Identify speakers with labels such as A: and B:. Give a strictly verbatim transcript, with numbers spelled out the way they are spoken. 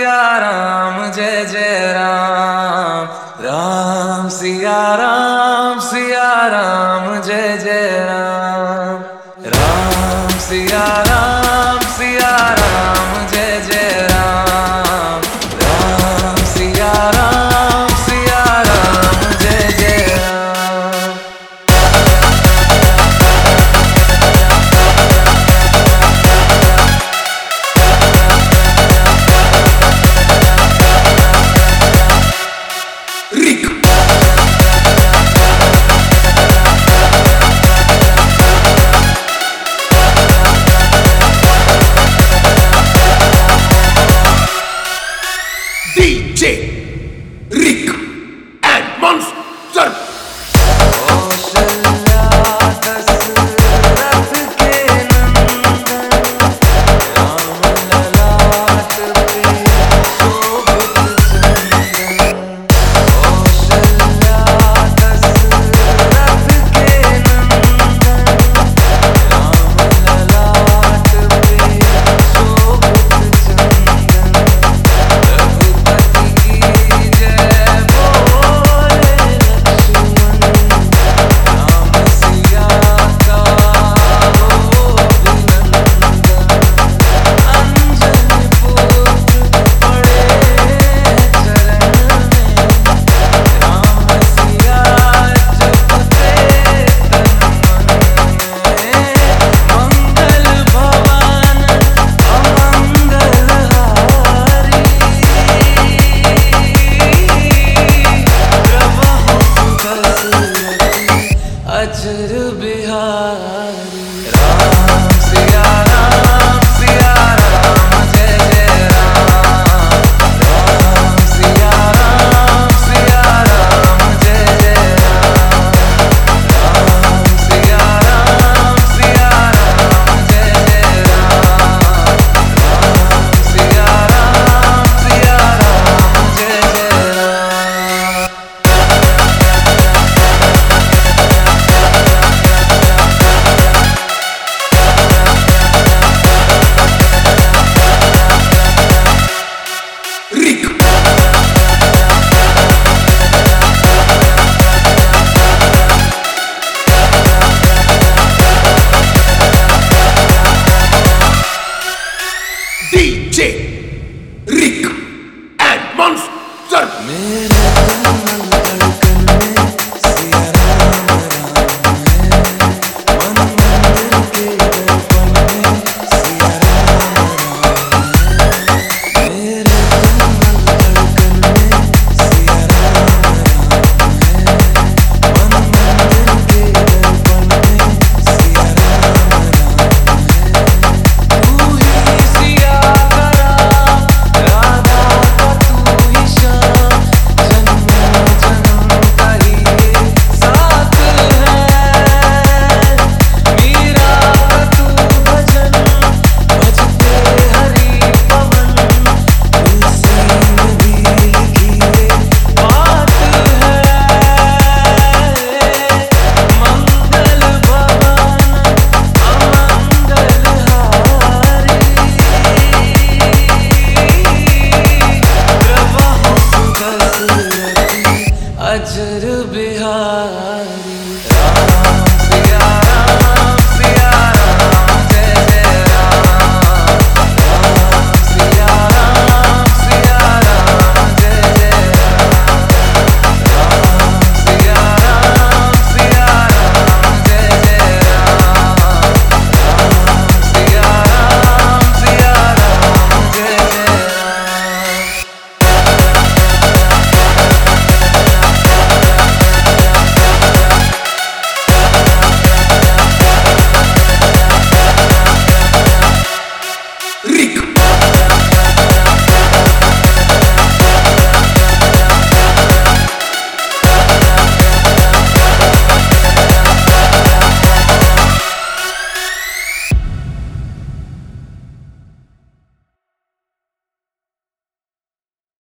A: सिया राम जय जय राम, राम सिया राम सिया राम जय जय राम, राम सिया राम सिया राम जय जय राम, राम सिया राम सिया राम जय जय Ram.
B: D J Rick and Monster.
A: अजर बिहारी राम सिया राम सिया राम जय जय राम, राम सिया राम सिया राम जय जय राम, राम सिया राम सिया राम जय जय राम, राम सिया राम सिया राम जय जय Ram.
B: D J Rick and Monster.
A: मेरे